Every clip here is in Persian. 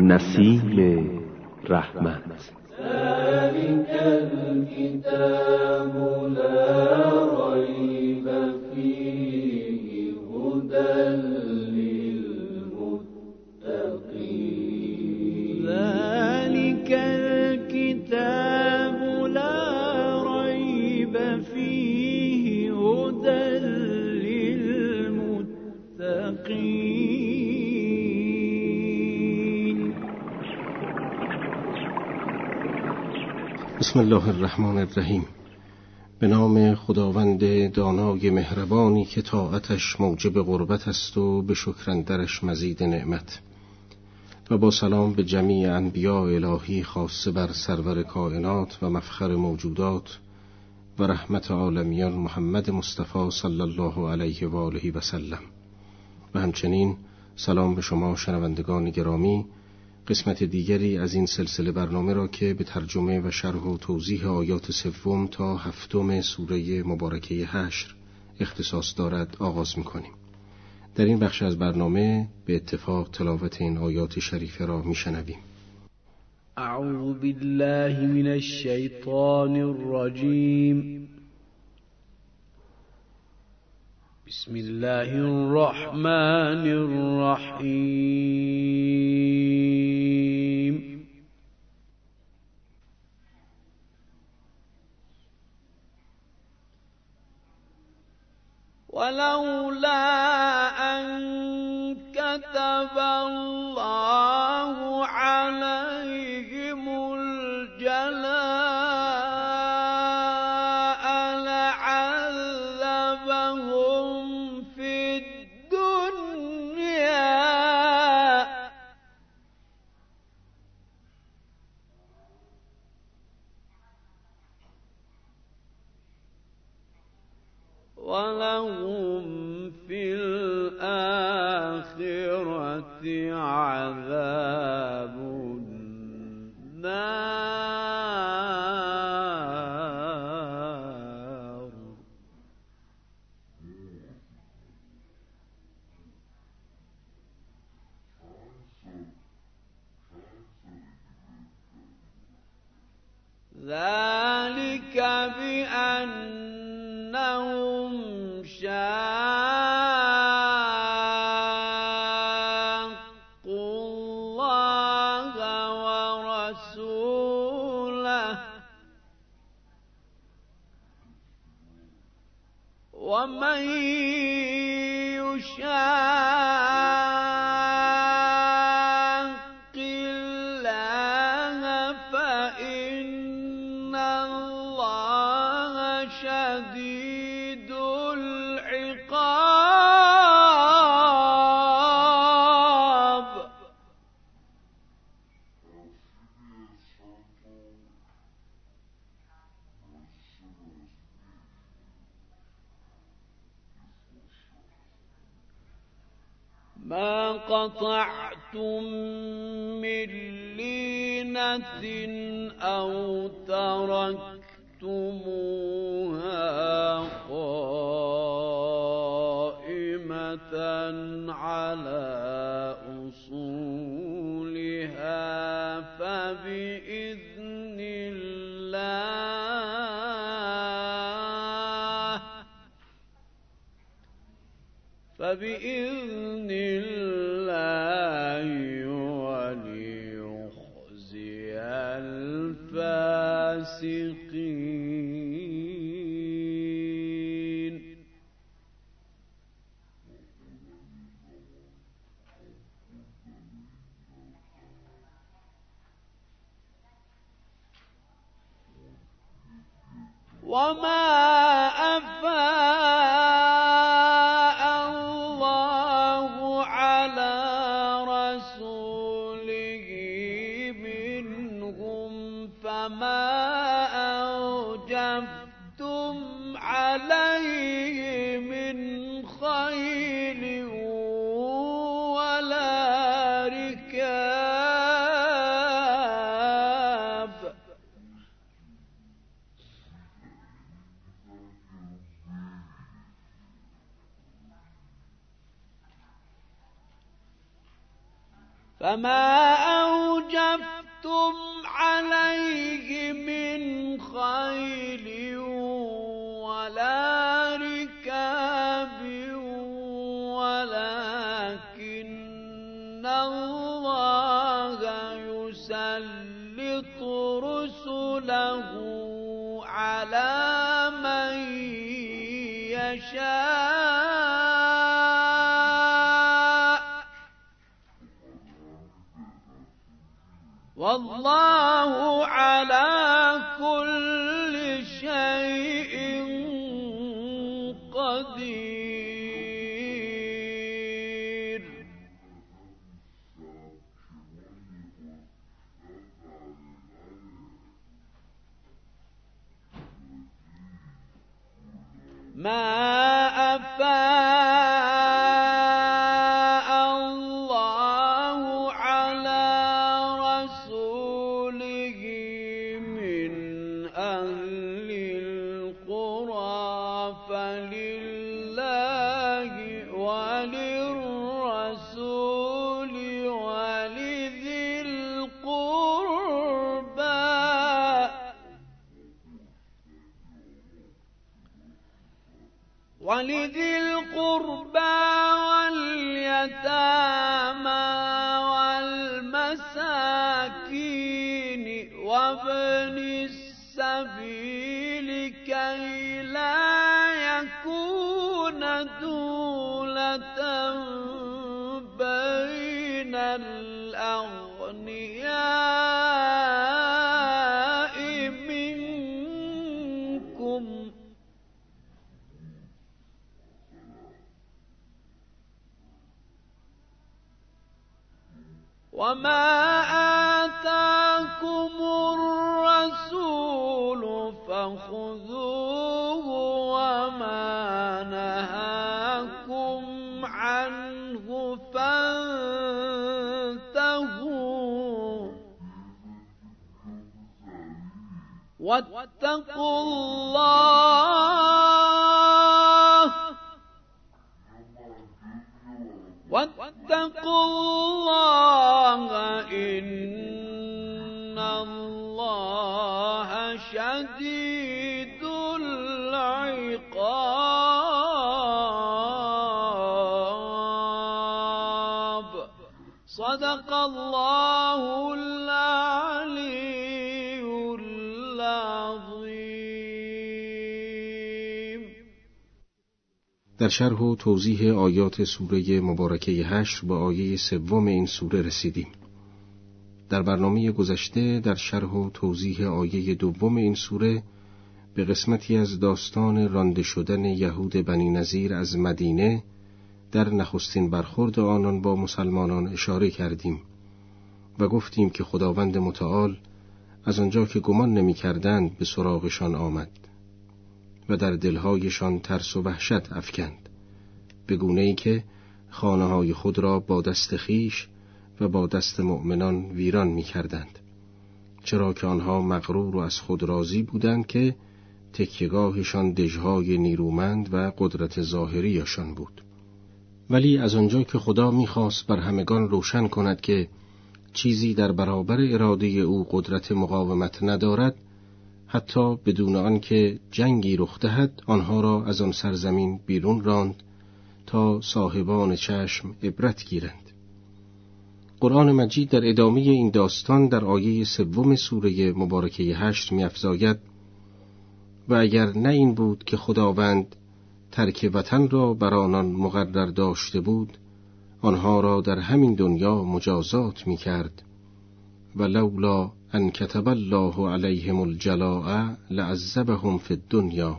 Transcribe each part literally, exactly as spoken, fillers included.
نسیم رحمت. ذلك الكتاب لا ريب فيه هدى للمتقين. ذلك الكتاب لا ريب فيه هدى للمتقين. بسم الله الرحمن الرحیم. به نام خداوند دانای مهربانی که طاعتش موجب قربت است و به شکر اندرش مزید نعمت، و با سلام به جمیع انبیاء الهی خاصه بر سرور کائنات و مفخر موجودات و رحمت عالمیان محمد مصطفی صلی الله علیه و آله و سلم. و همچنین سلام به شما شنوندگان گرامی، قسمت دیگری از این سلسله برنامه را که به ترجمه و شرح و توضیح آیات سوم تا هفتم سوره مبارکه حشر اختصاص دارد آغاز می‌کنیم. در این بخش از برنامه به اتفاق تلاوت این آیات شریفه را می‌شنویم. اعوذ بالله من الشیطان الرجیم. بسم الله الرحمن الرحیم. ولولا أن كتب الله عليهم الجلاء لعذبهم في الدنيا ولهم في الآخرة عذاب النار. ذلك بأنهم شاقوا الله ورسوله ومن يشاق الله فإن الله شديد العقاب. ما قطعتم من لينة أو تركتموها قائمة على أصولها فبإذن الله فبإذن الله وليخزي الفاسقين. وما أفاء الله على رسوله منهم فما أوجفتم عليه من خيل ولا ركاب فما أوجفتم عليه من خيل ولا ركاب ولكن الله يسلط رسله على من يشاء والله على كل شيء قدير. ما أفاء الله على رسوله من أهل القرى فلله وللرسول ولذي القربى ولذي القربى واليتامى والمساكين وابن السبيل كي لا يكون دولة بين الأغنياء منكم وما آتاكم الرسول فخذوه وما نهاكم عنه فانتهوا واتقوا الله واتقوا الله إن الله شديد العقاب. صدق الله العلي العظيم. در شرح و توضیح آیات سوره مبارکه حشر با آیه سوم این سوره رسیدیم. در برنامه گذشته در شرح و توضیح آیه دوم این سوره به قسمتی از داستان رانده شدن یهود بنی نضیر از مدینه در نخستین برخورد آنان با مسلمانان اشاره کردیم و گفتیم که خداوند متعال از آنجا که گمان نمی کردند به سراغشان آمد و در دلهایشان ترس و وحشت افکند، به گونه‌ای که خانه‌های خود را با دست خیش و با دست مؤمنان ویران می کردند، چرا که آنها مغرور و از خود راضی بودند که تکیه‌گاهشان دژهای نیرومند و قدرت ظاهریشان بود. ولی از آنجا که خدا می‌خواست بر همگان روشن کند که چیزی در برابر اراده او قدرت مقاومت ندارد، حتی بدون آنکه جنگی رخ دهد آنها را از آن سرزمین بیرون راند تا صاحبان چشم عبرت گیرند. قرآن مجید در ادامه این داستان در آیه سوم سوره مبارکه حشر می‌افزاید: و اگر نه این بود که خداوند ترک وطن را بر آنان مقرر داشته بود، آنها را در همین دنیا مجازات می‌کرد و لولا ان کتب الله علیهم الجلاء لعذبهم فی الدنیا.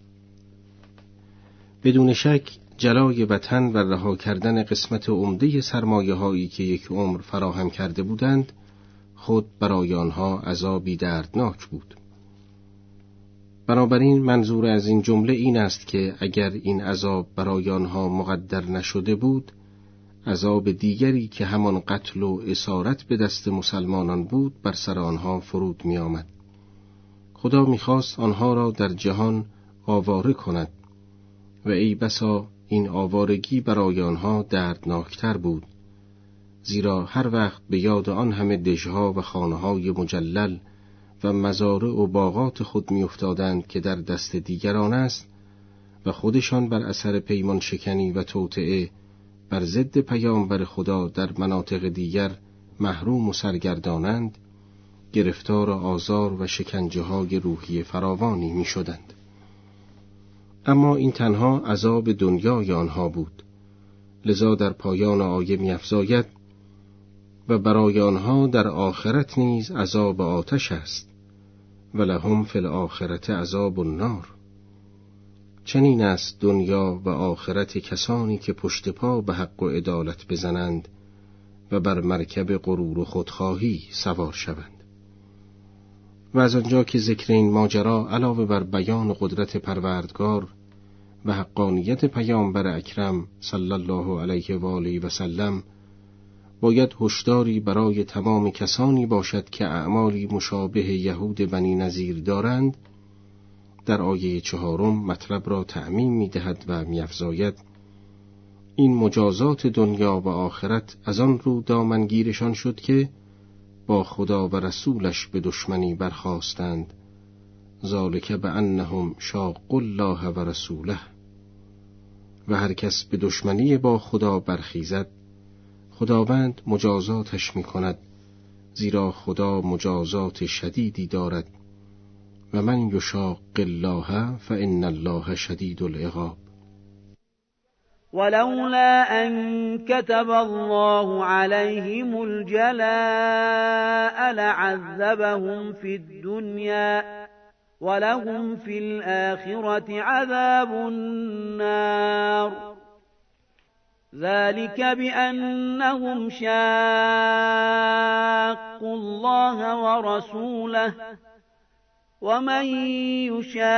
بدون شک جلای وطن و رها کردن قسمت عمده سرمایه هایی که یک عمر فراهم کرده بودند خود برای آنها عذابی دردناک بود. بنابراین منظور از این جمله این است که اگر این عذاب برای آنها مقدر نشده بود، عذاب دیگری که همان قتل و اسارت به دست مسلمانان بود بر سر آنها فرود می آمد. خدا می خواست آنها را در جهان آواره کند و ای بسا این آوارگی برای آنها دردناکتر بود، زیرا هر وقت به یاد آن همه دژها و خانه‌های مجلل و مزارع و باغات خود می‌افتادند که در دست دیگران است و خودشان بر اثر پیمان شکنی و توطئه بر ضد پیامبر خدا در مناطق دیگر محروم و سرگردانند، گرفتار آزار و شکنجه های روحی فراوانی می شدند. اما این تنها عذاب دنیای آنها بود، لذا در پایان آیه می افزاید و برای آنها در آخرت نیز عذاب آتش است و لهم فی الآخرة عذاب النار. چنین است دنیا و آخرت کسانی که پشت پا به حق و عدالت بزنند و بر مرکب غرور و خودخواهی سوار شوند. و از آنجا که ذکر این ماجرا علاوه بر بیان قدرت پروردگار و حقانیت پیامبر اکرم صلی الله علیه و آله و سلم، باید هشداری برای تمام کسانی باشد که اعمالی مشابه یهود بنی نظیر دارند، در آیه چهارم مطلب را تعمیم می دهد و می افزاید این مجازات دنیا و آخرت از آن رو دامنگیرشان شد که با خدا و رسولش به دشمنی برخاستند، ذالک بانهم شاقوا الله و رسوله. و هر کس به دشمنی با خدا برخیزد، خداوند مجازاتش می کند، زیرا خدا مجازات شدیدی دارد و من یشاق الله فإن الله شدید العقاب. ولولا أن كتب الله عليهم الجلاء لعذبهم في الدنيا ولهم في الآخرة عذاب النار ذلك بأنهم شاقوا الله ورسوله ومن يشاق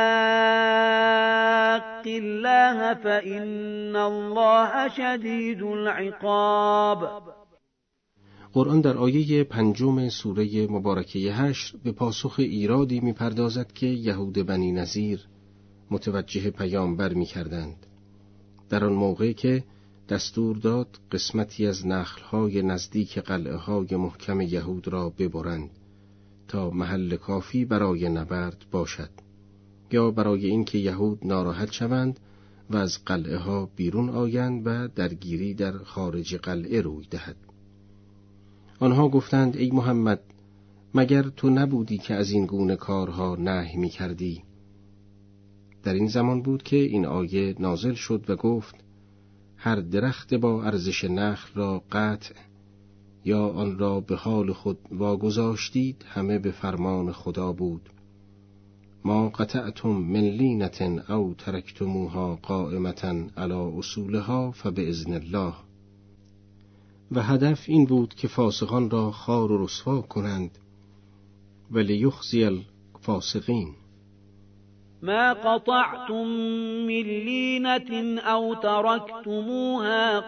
الله فإن الله شدید العقاب. قرآن در آیه پنجم سوره مبارکه حشر به پاسخ ایرادی می‌پردازد که یهود بنی نظیر متوجه پیامبر می‌کردند در آن موقع که دستور داد قسمتی از نخل‌های نزدیک قلعه‌های محکم یهود را ببرند تا محل کافی برای نبرد باشد، یا برای اینکه یهود ناراحت شوند و از قلعه ها بیرون آیند و درگیری در خارج قلعه روی دهد. آنها گفتند ای محمد، مگر تو نبودی که از این گونه کارها نهی می کردی؟ در این زمان بود که این آیه نازل شد و گفت هر درخت با ارزش نخل را قطع یا آن را به حال خود واگذاشتید همه به فرمان خدا بود. ما قطعتم من لینة او ترکتموها قائمة علی اصولها فباذن الله. و هدف این بود که فاسقان را خوار و رسوا کنند و لیخزی الفاسقین. ما قطعتم من لینة او ترکتموها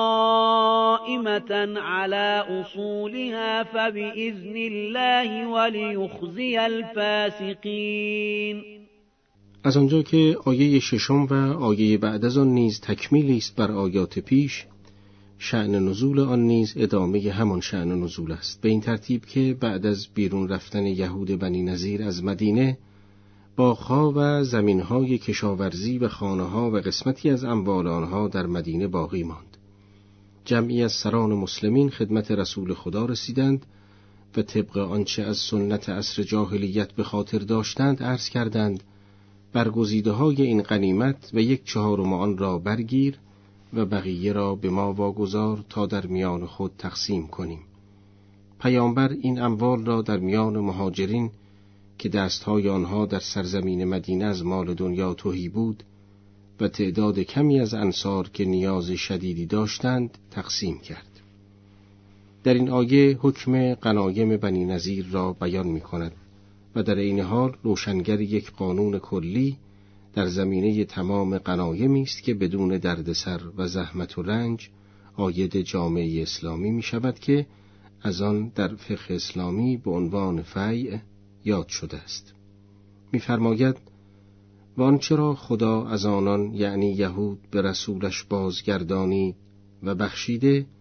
قائمة على اصولها فبإذن الله وليخزي الفاسقین. از آنجا که آیه ششم و آیه بعد از آن نیز تکمیلی است بر آیات پیش، شأن نزول آن نیز ادامه همان شأن نزول است، به این ترتیب که بعد از بیرون رفتن یهود بنی نظیر از مدینه، باغ‌ها و زمین‌های کشاورزی و خانه‌ها و قسمتی از اموال آنها در مدینه باقی ماند. جمعی از سران مسلمین خدمت رسول خدا رسیدند و طبق آنچه از سنت عصر جاهلیت به خاطر داشتند عرض کردند برگزیده‌های این غنیمت و یک چهارم آن را برگیر و بقیه را به ما واگذار تا در میان خود تقسیم کنیم. پیامبر این اموال را در میان مهاجرین که دستهای آنها در سرزمین مدینه از مال دنیا تهی بود و تعداد کمی از انصار که نیاز شدیدی داشتند تقسیم کرد. در این آیه حکم غنایم بنی نظیر را بیان می کند و در این حال روشنگر یک قانون کلی در زمینه تمام غنایمی است که بدون دردسر و زحمت و رنج عاید جامعه اسلامی می شود که از آن در فقه اسلامی به عنوان فیء یاد شده است. می‌فرماید و آنچه را خدا از آنان یعنی یهود به رسولش بازگردانید و بخشیده،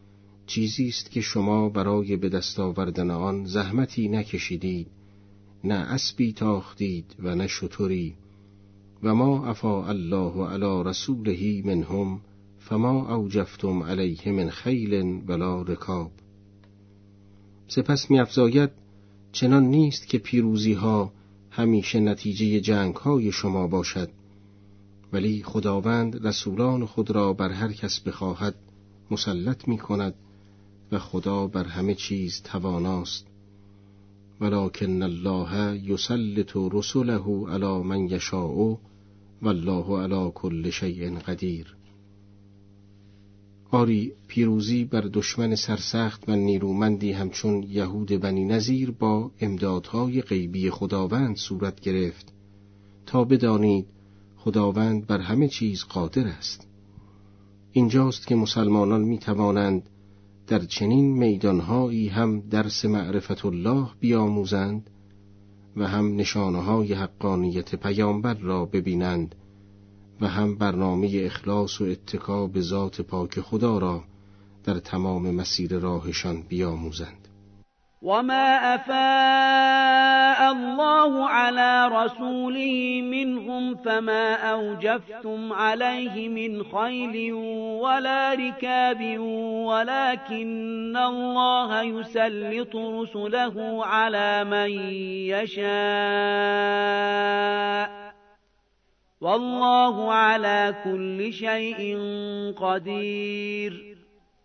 چیزی است که شما برای به دست آوردن آن زحمتی نکشیدید، نه اسبی تاختید و نه شتری، و ما افاء الله علی رسوله منهم فما اوجفتم علیه من خیل ولا رکاب. سپس می‌افزاید چنان نیست که پیروزی ها همیشه نتیجه جنگ های شما باشد، ولی خداوند رسولان خود را بر هر کس بخواهد مسلط می کند و خدا بر همه چیز تواناست. ولکن الله یسلط رسله علی من یشاء والله علی کل شیء قدیر. آری پیروزی بر دشمن سرسخت و نیرومندی همچون یهود بنی نضیر با امدادهای غیبی خداوند صورت گرفت تا بدانید خداوند بر همه چیز قادر است. اینجاست که مسلمانان می توانند در چنین میدانهایی هم درس معرفت الله بیاموزند و هم نشانه‌های حقانیت پیامبر را ببینند و هم برنامه اخلاص و اتکا به ذات پاک خدا را در تمام مسیر راهشان بیاموزند. وما أفاء الله على رسوله منهم فما أوجفتم عليه من خيل ولا ركاب ولكن الله يسلط رسله على من يشاء والله على كل شيء قدير.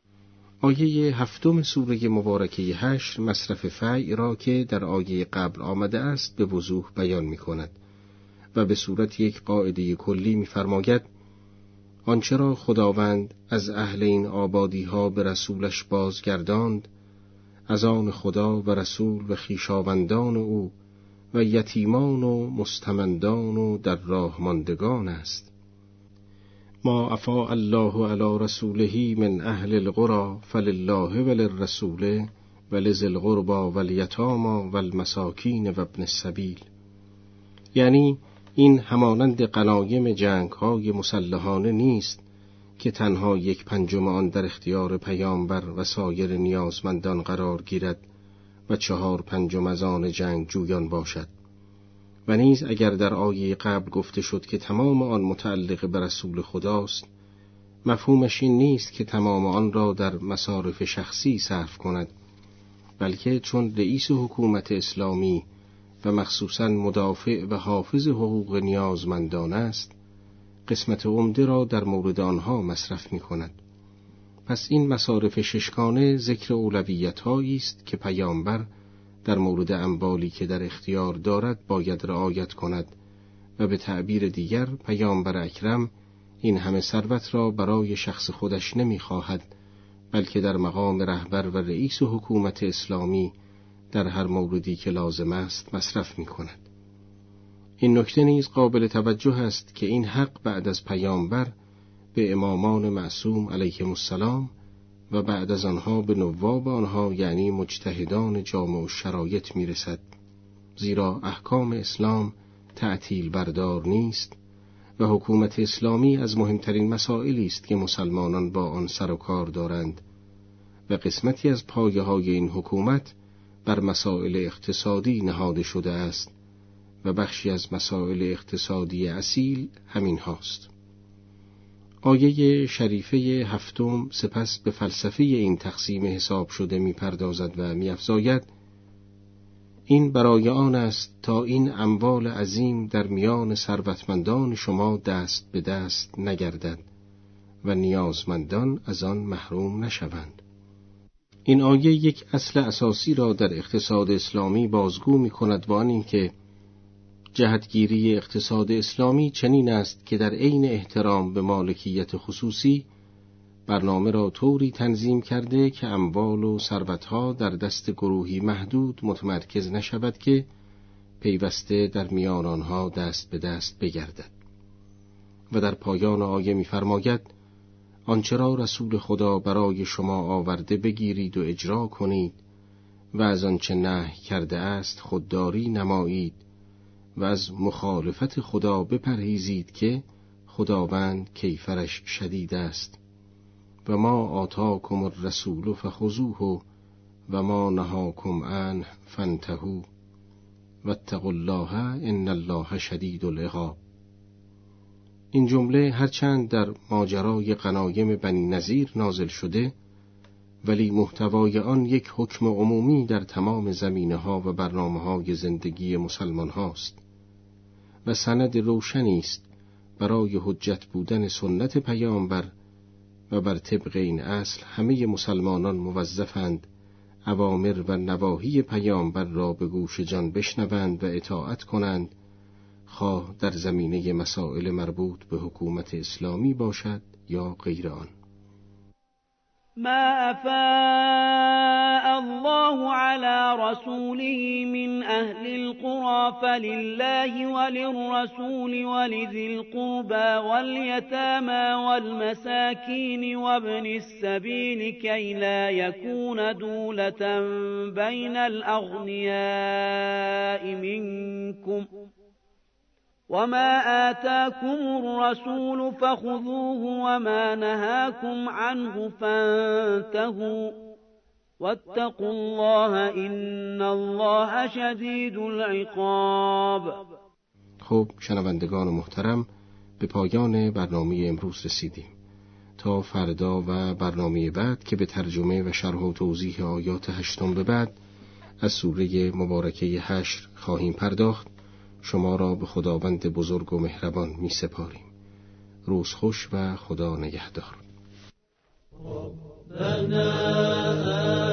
آیه هفتم سوره مبارکه حشر مصرف فعی را که در آیه قبل آمده است به وضوح بیان می کند و به صورت یک قاعده کلی می فرماید آنچه را خداوند از اهل این آبادی ها به رسولش بازگرداند از آن خدا و رسول و خویشاوندان او و یتیمان و مستمندان و در راه ماندگان است. ما افاء الله علی رسوله من اهل القرى فلله وللرسول ولذی القربى والیتامی والمساکین و ابن السبیل. یعنی این همانند غنایم جنگ‌های مسلحانه نیست که تنها یک پنجم آن در اختیار پیامبر و سایر نیازمندان قرار گیرد و چهار پنجم از آن جنگ جویان باشد. و نیز اگر در آیه قبل گفته شد که تمام آن متعلق به رسول خداست، مفهومش این نیست که تمام آن را در مصارف شخصی صرف کند، بلکه چون رئیس حکومت اسلامی و مخصوصاً مدافع و حافظ حقوق نیازمندان است، قسمت عمده را در مورد آنها مصرف می کند. پس این مصارف ششگانه ذکر اولویت‌هایی است که پیامبر در مورد اموالی که در اختیار دارد باید رعایت کند و به تعبیر دیگر پیامبر اکرم این همه ثروت را برای شخص خودش نمی خواهد، بلکه در مقام رهبر و رئیس حکومت اسلامی در هر موردی که لازم است مصرف می کند. این نکته نیز قابل توجه است که این حق بعد از پیامبر به امامان معصوم علیهم السلام و بعد از آنها به نواب آنها یعنی مجتهدان جامع الشرایط می رسد، زیرا احکام اسلام تعطیل بردار نیست و حکومت اسلامی از مهمترین مسائلی است که مسلمانان با آن سر و کار دارند و قسمتی از پایه های این حکومت بر مسائل اقتصادی نهاده شده است و بخشی از مسائل اقتصادی اصیل همین هاست. آیه شریفه هفتم سپس به فلسفه این تقسیم حساب شده می پردازد و می افزاید این برای آن است تا این اموال عظیم در میان ثروتمندان شما دست به دست نگردد و نیازمندان از آن محروم نشوند. این آیه یک اصل اساسی را در اقتصاد اسلامی بازگو می کند و آن این که جهتگیری اقتصاد اسلامی چنین است که در عین احترام به مالکیت خصوصی برنامه را طوری تنظیم کرده که اموال و ثروتها در دست گروهی محدود متمرکز نشود که پیوسته در میان آنها دست به دست بگردد. و در پایان آیه می‌فرماید آنچه را رسول خدا برای شما آورده بگیرید و اجرا کنید و از آنچه نهی کرده است خودداری نمایید و از مخالفت خدا بپرهیزید که خداوند کیفرش شدید است و ما آتاکم الرسول فخذوه و ما نهاکم عنه فانتهوا واتقوا الله ان الله شدید العقاب. این جمله هرچند در ماجرای غنایم بنی نضیر نازل شده، ولی محتوای آن یک حکم عمومی در تمام زمینه‌ها و برنامه‌های زندگی مسلمان هاست و سند روشنی است برای حجت بودن سنت پیامبر و بر طبق این اصل همه مسلمانان موظفند اوامر و نواهی پیامبر را به گوش جان بشنوند و اطاعت کنند، خواه در زمینه مسائل مربوط به حکومت اسلامی باشد یا غیر آن. ما افاء الله على رسوله من اهل القرى فلله وللرسول ولذي القربى واليتامى والمساكين وابن السبيل كي لا يكون دولة بين الأغنياء منكم وما آتاكم الرسول فخذوه وما نهاكم عنه فانتهوا واتقوا الله إن الله شدید العقاب. خب شنوندگان محترم، به پایان برنامه امروز رسیدیم. تا فردا و برنامه بعد که به ترجمه و شرح و توضیح آیات هشتم به بعد از سوره مبارکه حشر خواهیم پرداخت، شما را به خداوند بزرگ و مهربان می سپاریم. روز خوش و خدا نگهدار.